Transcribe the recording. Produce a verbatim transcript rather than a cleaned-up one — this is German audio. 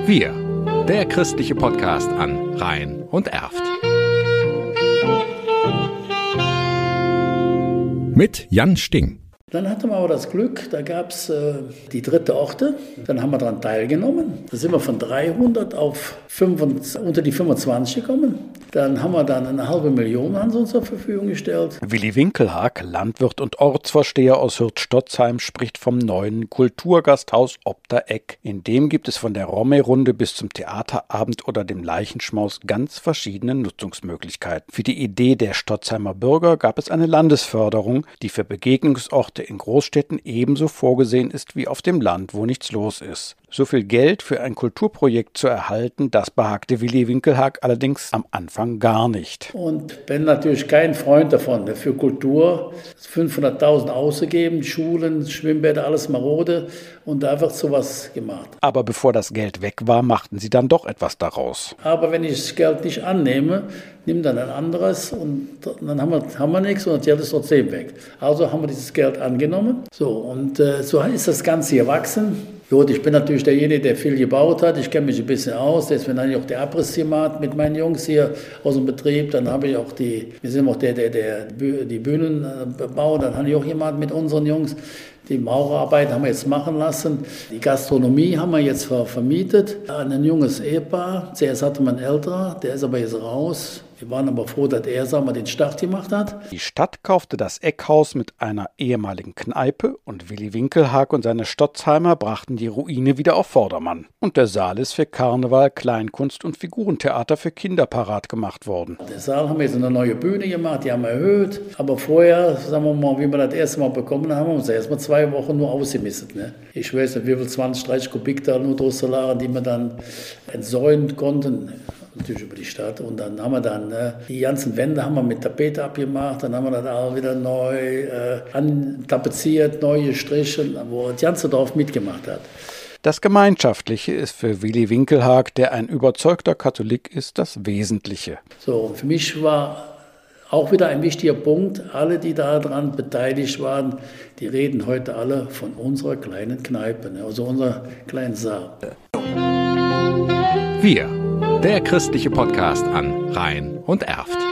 Wir, der christliche Podcast an Rhein und Erft. Mit Jan Sting. Dann hatten wir aber das Glück, da gab es äh, die dritte Orte, dann haben wir daran teilgenommen. Da sind wir von dreihundert auf fünfundzwanzig, unter die fünfundzwanzig gekommen. Dann haben wir dann eine halbe Million an uns zur Verfügung gestellt. Willi Winkelhaag, Landwirt und Ortsvorsteher aus Hürth-Stotzheim, spricht vom neuen Kulturgasthaus ob der Eck. In dem gibt es von der Romme-Runde bis zum Theaterabend oder dem Leichenschmaus ganz verschiedene Nutzungsmöglichkeiten. Für die Idee der Stotzheimer Bürger gab es eine Landesförderung, die für Begegnungsorte in Großstädten ebenso vorgesehen ist wie auf dem Land, wo nichts los ist. So viel Geld für ein Kulturprojekt zu erhalten, das behagte Willi Winkelhaag allerdings am Anfang gar nicht. Und bin natürlich kein Freund davon, für Kultur fünfhunderttausend auszugeben, Schulen, Schwimmbäder, alles marode, und da wird sowas gemacht. Aber bevor das Geld weg war, machten sie dann doch etwas daraus. Aber wenn ich das Geld nicht annehme, nimm dann ein anderes und dann haben wir, haben wir nichts und das Geld ist trotzdem weg. Also haben wir dieses Geld angenommen. So, und äh, so ist das Ganze gewachsen. Gut, ich bin natürlich derjenige, der viel gebaut hat. Ich kenne mich ein bisschen aus. Deswegen habe ich auch den Abriss gemacht mit meinen Jungs hier aus dem Betrieb. Dann habe ich auch die, wir sind auch der, der, der die Bühnen baut. Dann habe ich auch jemand mit unseren Jungs. Die Maurerarbeit haben wir jetzt machen lassen. Die Gastronomie haben wir jetzt vermietet an ein junges Ehepaar. Zuerst hatte man einen älterer, der ist aber jetzt raus. Wir waren aber froh, dass er, sagen wir, den Start gemacht hat. Die Stadt kaufte das Eckhaus mit einer ehemaligen Kneipe und Willi Winkelhaag und seine Stotzheimer brachten die Ruine wieder auf Vordermann. Und der Saal ist für Karneval, Kleinkunst und Figurentheater für Kinder parat gemacht worden. Der Saal haben wir jetzt eine neue Bühne gemacht, die haben wir erhöht. Aber vorher, sagen wir mal, wie wir das erste Mal bekommen haben, haben wir uns erst mal zwei Wochen nur ausgemistet. Ne? Ich weiß nicht, wie viel zwanzig, dreißig Kubik da nur Drosselaren, die wir dann entsäumen konnten. Natürlich über die Stadt. Und dann haben wir dann äh, die ganzen Wände haben wir mit Tapete abgemacht, dann haben wir das auch wieder neu äh, antapeziert, neu gestrichen, wo das ganze Dorf mitgemacht hat. Das Gemeinschaftliche ist für Willi Winkelhaag, der ein überzeugter Katholik ist, das Wesentliche. So, und für mich war auch wieder ein wichtiger Punkt, alle, die daran beteiligt waren, die reden heute alle von unserer kleinen Kneipe, ne? Also unserer kleinen Saal. Wir, der christliche Podcast an Rhein und Erft.